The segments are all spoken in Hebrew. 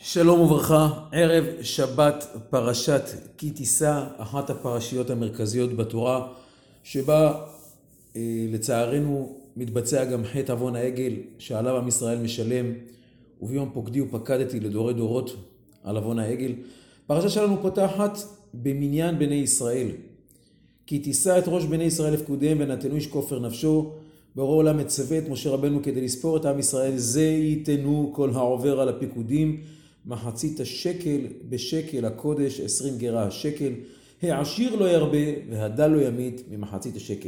שלום וברכה, ערב שבת פרשת כי תישא, אחת הפרשיות המרכזיות בתורה, שבה לצערנו מתבצע גם חטא עוון העגל שעליו עם ישראל משלם, וביום פוקדי ופקדתי לדורי דורות על עוון העגל. פרשה שלנו פותחת במניין בני ישראל. כי תישא את ראש בני ישראל לפקודיהם ונתנו איש כופר נפשו. ברור עולם מצווה את משה רבנו כדי לספור את עם ישראל, זה ייתנו כל העובר על הפיקודים, מחצית השקל בשקל הקודש 20 גרה השקל, העשיר לא ירבה והדל לא ימית ממחצית השקל.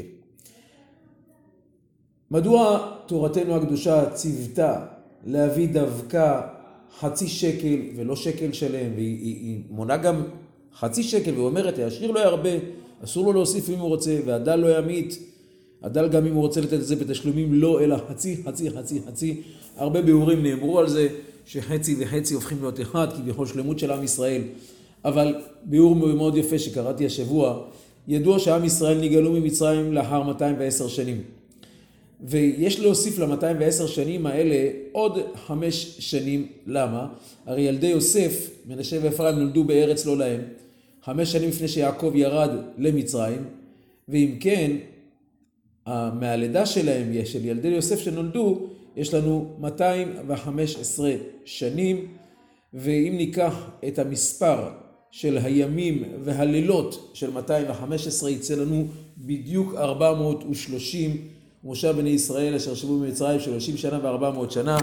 מדוע תורתנו הקדושה ציוותה להביא דווקא חצי שקל ולא שקל שלם, והיא מונה גם חצי שקל ואומרת העשיר לא ירבה, אסור לו להוסיף אם הוא רוצה, והדל לא ימית, הדל גם אם הוא רוצה לתת את זה בתשלומים לא, אלא חצי. הרבה ביאורים נאמרו על זה, שחצי וחצי הופכים להיות אחד, כביכול שלמות של עם ישראל. אבל ביאור מאוד יפה שקראתי השבוע, ידוע שעם ישראל נגאלו ממצרים לאחר 210 שנים. ויש להוסיף ל-210 שנים האלה עוד 5 שנים. למה? הרי ילדי יוסף, מנשה ואפרים, נולדו בארץ לא להם, 5 שנים לפני שיעקב ירד למצרים, ואם כן, מהלידה שלהם, של ילדי יוסף שנולדו, יש לנו 215 שנים, ואם ניקח את המספר של הימים והלילות של 215, יצא לנו בדיוק 430, משה בני ישראל אשר שבו במצרים 30 שנה ו400 שנה,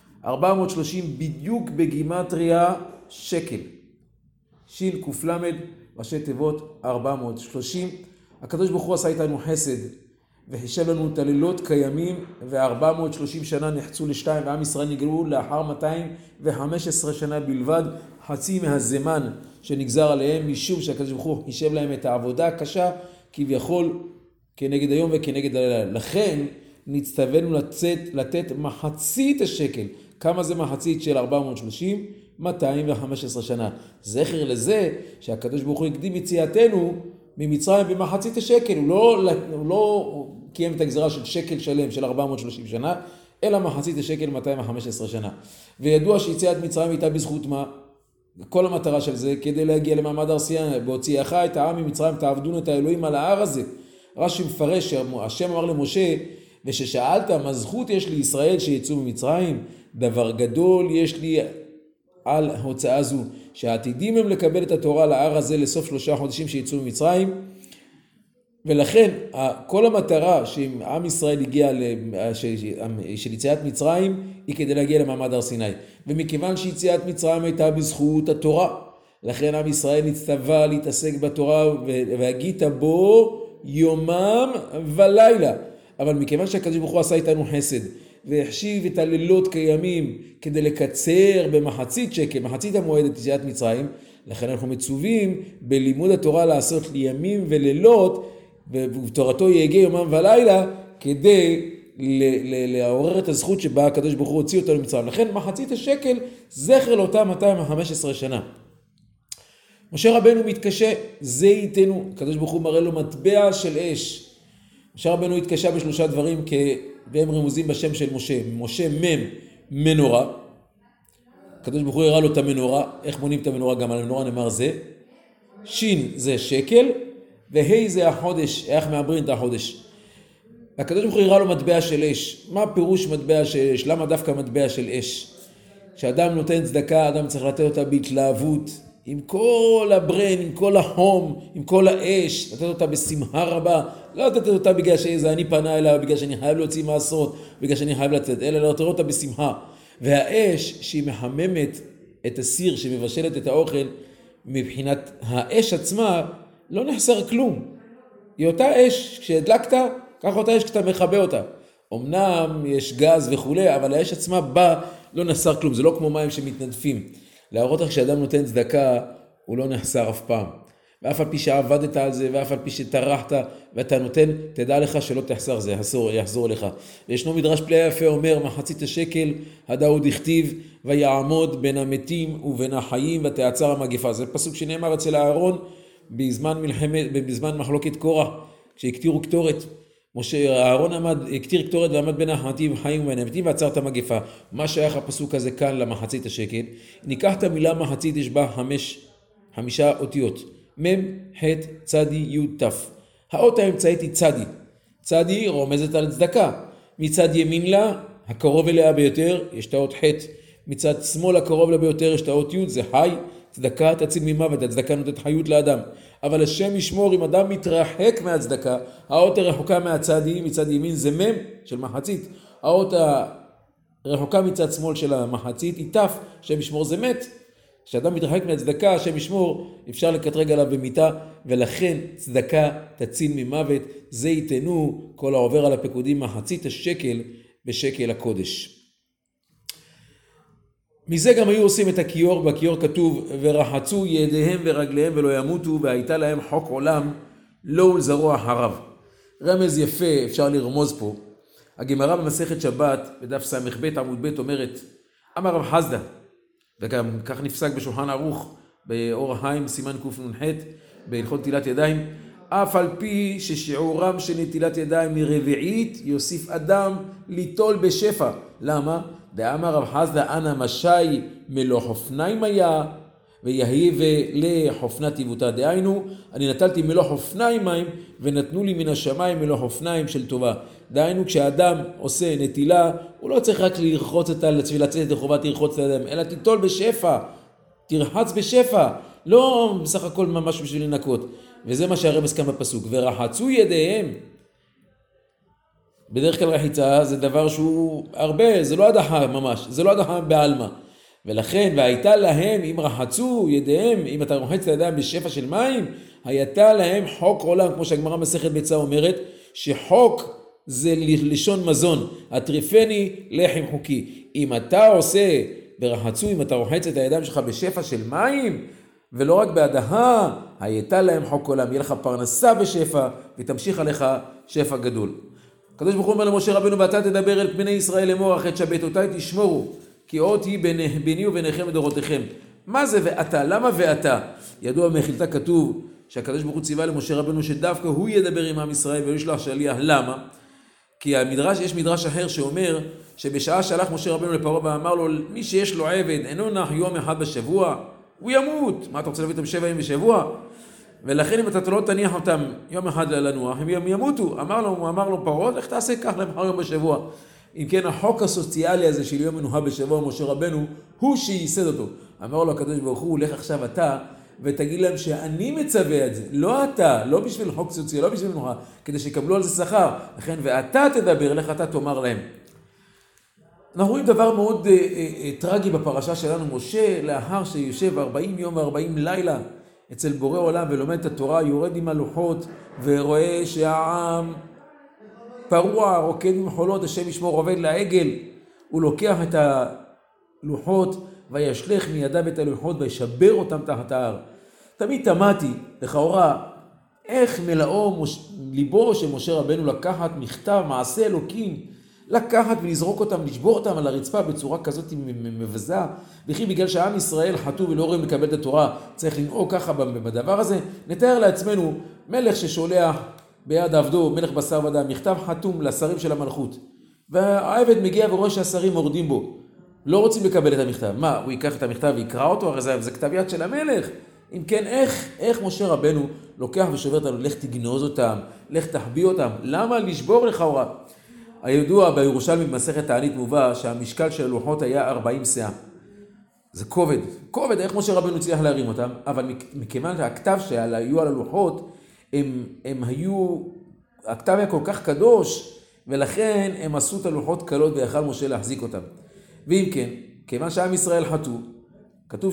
430 בדיוק בגימטריה שקל. שיל קופלמד, ראשי תיבות 430. הקדוש ברוך הוא עשה איתנו חסד, וחישב לנו את הלילות קיימים, ו430 שנה נחצו לשתיים, ועם ישראל נגאלו לאחר 215 שנה בלבד, חצי מהזמן שנגזר עליהם, משום שהקדוש ברוך הוא חישב להם את העבודה הקשה, כביכול כנגד היום וכנגד הלילה. לכן נצטווינו לתת מחצית השקל. כמה זה מחצית של 430? 215 שנה. זכר לזה שהקדוש ברוך הוא הקדים יציאתנו ממצרים במחצית השקל. הוא לא קיים את הגזרה של שקל שלם של 430 שנה, אלא מחצית השקל 215 שנה. וידוע שיציאת מצרים הייתה בזכות מה? כל המטרה של זה כדי להגיע למעמד הר סיני, בהוציאך את העם ממצרים תעבדון את האלוהים על ההר הזה. רש"י מפרש שהשם אמר למשה, וששאלת מה זכות יש לישראל שיצאו ממצרים, דבר גדול יש לי על ההוצאה זו, שהעתידים הם לקבל את התורה להר הזה לסוף 3 חודשים שיצאו ממצרים. ולכן כל המטרה שעם ישראל הגיע של יציאת מצרים היא כדי להגיע למעמד הר סיני, ומכיוון שיציאת מצרים הייתה בזכות התורה, לכן עם ישראל נצטווה להתעסק בתורה והגית בו יומם ולילה. אבל מכיוון שהקדוש ברוך הוא עשה איתנו חסד והחשיב את הלילות קיימים כדי לקצר במחצית שקל, מחצית המועד את יציאת מצרים, לכן אנחנו מצווים בלימוד התורה לעשות ימים ולילות, ובתורתו יהגה יומם ולילה, כדי לעורר את הזכות שבה הקדוש ברוך הוא הוציא אותנו ממצרים. לכן מחצית השקל זכר לאותם 215 שנה. משה רבנו מתקשה, זה ייתנו, הקדוש ברוך הוא מראה לו מטבע של אש. משה רבנו התקשה ב3 דברים, והם רמוזים בשם של משה. משה מנורה, הקדוש ברוך הוא הראה לו את המנורה. איך מונים את המנורה? גם על המנורה נאמר זה. שין זה שקל, והי זה החודש, איך מעברים את החודש. הקדוש ברוך הוא הראה לו מטבע של אש. מה פירוש מטבע של אש? למה דווקא מטבע של אש? כשאדם נותן צדקה, אדם צריך לתת אותה בהתלהבות, עם כל הברן, עם כל החום, עם כל האש, לתת אותה בשמחה רבה. לא לתת אותה בגלל שזה אני פנה אליה, בגלל שאני חייב להוציא מעשרות, בגלל שאני חייב לתת, אלא לתת אותה בשמחה. והאש שהיא מחממת את הסיר שמבשלת את האוכל, מבחינת האש עצמה לא נחסר כלום. היא אותה אש, כשהדלקת, כך אותה אש כשאתה מכבה אותה. אמנם יש גז וכו', אבל האש עצמה באה, לא נחסר כלום. זה לא כמו מים שמתנדפים. להראות לך שאדם נותן צדקה, הוא לא נחסר אף פעם. ואף על פי שעבדת על זה, ואף על פי שטרחת, ואתה נותן, תדע לך שלא תחסר, זה יחזור לך. וישנו מדרש פלא יפה אומר, מחצית השקל, הדאוד הכתיב, ויעמוד בין המתים ובין החיים, ותעצר המגפה. זה פסוק שנאמר אצל אהרון, בזמן מחלוקת קורח, כשהקטירו קטורת. אהרון הקטיר קטורת ועמד בין החמתים חיים ובין המתים ועצר את המגפה. מה שייך הפסוק הזה כאן למחצית השקל? ניקח את המילה מחצית, יש בה 5 אותיות. מם, ח', צדי, י', ת'. האות האמצעית היא צדי. צדי רומזת על צדקה. מצד ימין לה, הקרוב אליה ביותר, יש את האות ח'. מצד שמאל הקרוב לה ביותר, יש את האות י', זה חי. צדקה תציל ממוות, הצדקה נותנת חיות לאדם. אבל השם ישמור, אם אדם מתרחק מהצדקה, האות הרחוקה מהצדי, מצד ימין זה מם של מחצית. האות הרחוקה מצד שמאל של המחצית היא ת', השם ישמור זה מת. כשאדם מתרחק מהצדקה, השם ישמור, אפשר לקטרג עליו במיטה, ולכן צדקה תציל ממוות, זה ייתנו כל העובר על הפקודים מחצית השקל בשקל הקודש. מזה גם היו עושים את הכיור, בכיור כתוב, ורחצו ידיהם ורגליהם ולא ימותו, והייתה להם חוק עולם, לא ולזרוע אחריו. רמז יפה, אפשר לרמוז פה. הגמרא במסכת שבת, בדף ס"ב עמוד ב' אומרת, אמר רב חסדא, וגם כך נפסק בשולחן ערוך, באור החיים, סימן קנ"ח, בהלכות נטילת ידיים, אף על פי ששיעורם של נטילת ידיים מרביעית, יוסיף אדם ליטול בשפע. למה? דאמר רב חסדא אנא משי מלוא חופניים היה, ויהי לחופנה טיבותה. דהיינו, אני נטלתי מלוא חופניים מים, ונתנו לי מן השמיים מלוא חופניים של טובה. דהיינו, כשאדם עושה נטילה, הוא לא צריך רק לרחוץ אותה, לצאת את החובה תרחוץ את האדם, אלא תיטול בשפע, תרחץ בשפע, לא בסך הכל ממש בשביל לנקות. וזה מה שהרמז כאן בפסוק, ורחצו ידיהם. בדרך כלל רחיצה זה דבר שהוא הרבה, זה לא הדחה ממש, זה לא הדחה בעלמא. ולכן, והייתה להם, אם רחצו ידיהם, אם אתה רוחץ את הידיים בשפע של מים, הייתה להם חוק עולם, כמו שהגמרא מסכת ביצה אומרת, שחוק זה לשון מזון, הטריפני לחם חוקי. אם אתה עושה ברחצו, אם אתה רוחץ את הידיים שלך בשפע של מים, ולא רק בהדחה, הייתה להם חוק עולם, יהיה לך פרנסה בשפע, ותמשיך עליך שפע גדול. הקדוש ברוך הוא אומר למשה רבנו, ואתה תדבר אל בני ישראל לאמור, אחרי שבתותיי תשמורו, כי אות היא ביני וביניכם לדורותיכם. מה זה ואתה? למה ואתה? ידוע במחילתא כתוב שהקדוש ברוך הוא ציווה למשה רבנו שדווקא הוא ידבר עם עם ישראל ולא ישלח שליח. למה? כי יש מדרש אחר שאומר שבשעה שהלך משה רבנו לפרעה ואמר לו, מי שיש לו עבד אינו נח יום אחד בשבוע, הוא ימות. מה אתה רוצה להביא אותם 7 ימים בשבוע? ולכן אם אתה לא תניח אותם יום אחד לנוח, הם ימותו. אמר לו פרעה, איך תעשה כך למחר יום בשבוע? אם כן, החוק הסוציאלי הזה של יום מנוחה בשבוע, משה רבנו, הוא שייסד אותו. אמר לו הקדוש ברוך הוא, לך עכשיו אתה, ותגיד להם שאני מצווה את זה, לא אתה, לא בשביל חוק סוציאלי, לא בשביל מנוחה, כדי שיקבלו על זה שכר. לכן, ואתה תדבר, לך אתה תאמר להם. אנחנו רואים דבר מאוד טרגי בפרשה שלנו, משה, לאחר שיושב 40 יום ו40 לילה אצל בורא עולם ולומד את התורה, יורד עם הלוחות ורואה שהעם פרוע, רוקד עם חולות, השם ישמור עובד לעגל, הוא לוקח את הלוחות וישלך מידיו את הלוחות וישבר אותם תחת ההר. תמיד תמהתי, לכאורה, איך מלאו ליבו של משה רבנו לקחת מכתב, מעשה אלוקים, לקחת ולזרוק אותם, לשבור אותם על הרצפה בצורה כזאת מבזה, וכי בגלל שהעם ישראל חטאו ולא רואים לקבל את התורה, צריך לנהוג ככה בדבר הזה. נתאר לעצמנו מלך ששולח ביד עבדו, מלך בשר ודם, מכתב חתום לשרים של המלכות, והעבד מגיע ורואה שהשרים מורדים בו, לא רוצים לקבל את המכתב. מה, הוא ייקח את המכתב ויקרא אותו? הרי זה כתב יד של המלך. אם כן, איך משה רבנו לוקח ושובר אותנו, לך תגנוז אותם, לך תחביא אותם, למה לשבור לכאורה? הידוע בירושלמי במסכת תענית מובא שהמשקל של הלוחות היה 40 סאה. זה כובד, איך משה רבנו הצליח להרים אותם? אבל מכיוון שהכתב שהיו על הלוחות, הכתב היה כל כך קדוש, ולכן הם עשו את הלוחות קלות ויכל משה להחזיק אותם. ואם כן, כיוון שעם ישראל חטאו, כתוב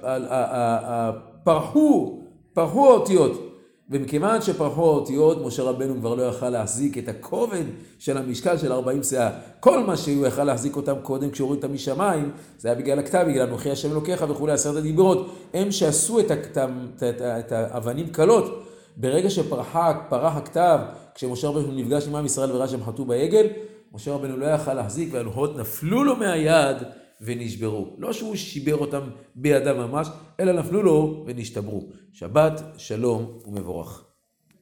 פרחו האותיות, ומכיוון שפרחו האותיות, משה רבנו כבר לא יכל להחזיק את הכובד של המשקל של 40 סאה. כל מה שהוא יכל להחזיק אותם קודם כשהוריד אותם משמיים, זה היה בגלל הכתב, בגלל אנוכי השם אלוקיך וכו' 10 הדיברות. הם שעשו את האבנים קלות. ברגע שפרח הכתב, כשמשה רבנו נפגש עם עם ישראל וראה שהם חטאו בעגל, משה רבנו לא יכל להחזיק והלוחות נפלו לו מהיד ונשברו. לא שהוא שיבר אותם בידיו ממש, אלא נפלו לו ונשתברו. שבת, שלום ומבורך.